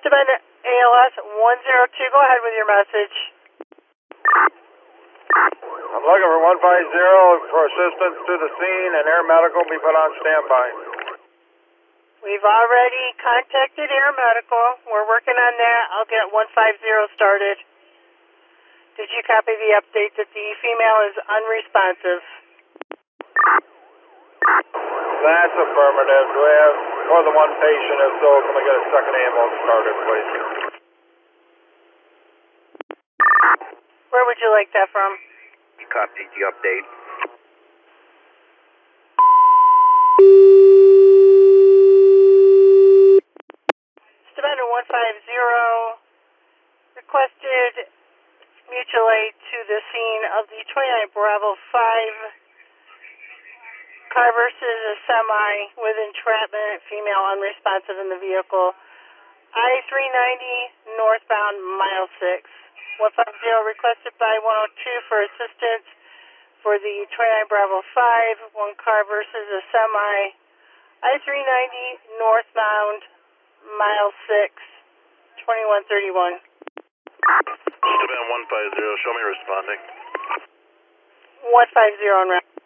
Steuben ALS 102, go ahead with your message. I'm looking for 150 for assistance to the scene and air medical be put on standby. We've already contacted air medical. We're working on that. I'll get 150 started. Did you copy the update that the female is unresponsive? That's affirmative. Do we have more than one patient? If so, can we get a second ambulance started, please? Where would you like that from? You copied the update. Steuben 150 requested mutual aid to the scene of the 29 Bravo 5 car versus a semi with entrapment, female unresponsive in the vehicle. I-390 northbound mile 6. 150 requested by 102 for assistance for the 29 Bravo 5, one car versus a semi. I-390 northbound mile 6, 2131. Steuben 150, show me responding. 150 on route.